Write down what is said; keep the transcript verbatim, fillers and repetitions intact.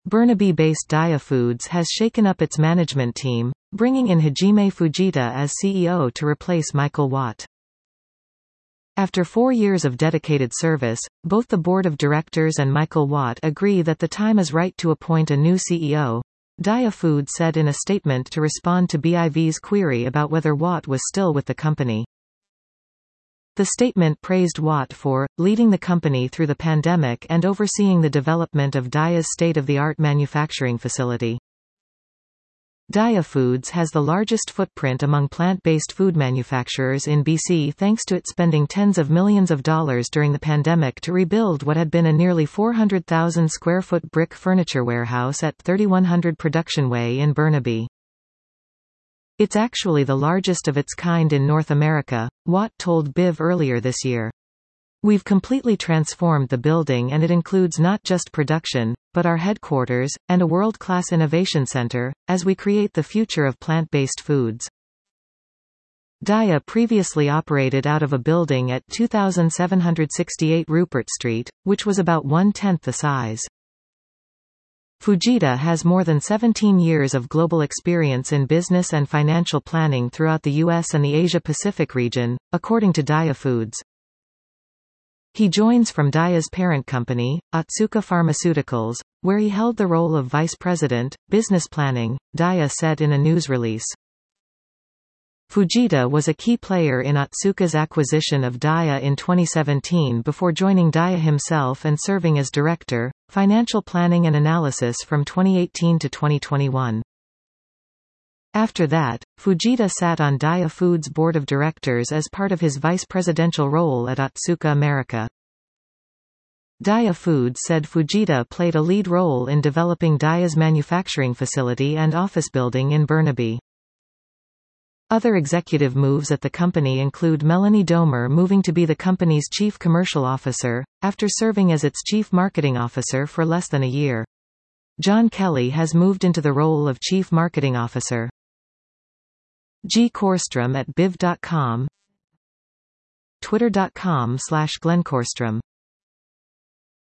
Burnaby-based Daiya Foods has shaken up its management team, bringing in Hajime Fujita as C E O to replace Michael Watt. After four years of dedicated service, both the board of directors and Michael Watt agree that the time is right to appoint a new C E O, Daiya Foods said in a statement to respond to B I V's query about whether Watt was still with the company. The statement praised Watt for leading the company through the pandemic and overseeing the development of Daiya's state-of-the-art manufacturing facility. Daiya Foods has the largest footprint among plant-based food manufacturers in B C thanks to it spending tens of millions of dollars during the pandemic to rebuild what had been a nearly four hundred thousand square foot brick furniture warehouse at thirty-one hundred Production Way in Burnaby. It's actually the largest of its kind in North America, Watt told B I V earlier this year. We've completely transformed the building and it includes not just production, but our headquarters, and a world-class innovation center, as we create the future of plant-based foods. Daiya previously operated out of a building at two thousand seven hundred sixty-eight Rupert Street, which was about one-tenth the size. Fujita has more than seventeen years of global experience in business and financial planning throughout the U S and the Asia-Pacific region, according to Daiya Foods. He joins from Daiya's parent company, Otsuka Pharmaceuticals, where he held the role of vice president, business planning, Daiya said in a news release. Fujita was a key player in Otsuka's acquisition of Daiya in twenty seventeen before joining Daiya himself and serving as director, financial planning and analysis from twenty eighteen to twenty twenty-one. After that, Fujita sat on Daiya Foods' board of directors as part of his vice presidential role at Otsuka America. Daiya Foods said Fujita played a lead role in developing Daiya's manufacturing facility and office building in Burnaby. Other executive moves at the company include Melanie Domer moving to be the company's chief commercial officer, after serving as its chief marketing officer for less than a year. John Kelly has moved into the role of chief marketing officer. G. Korstrom at biv dot com, twitter dot com slash Glenn Korstrom.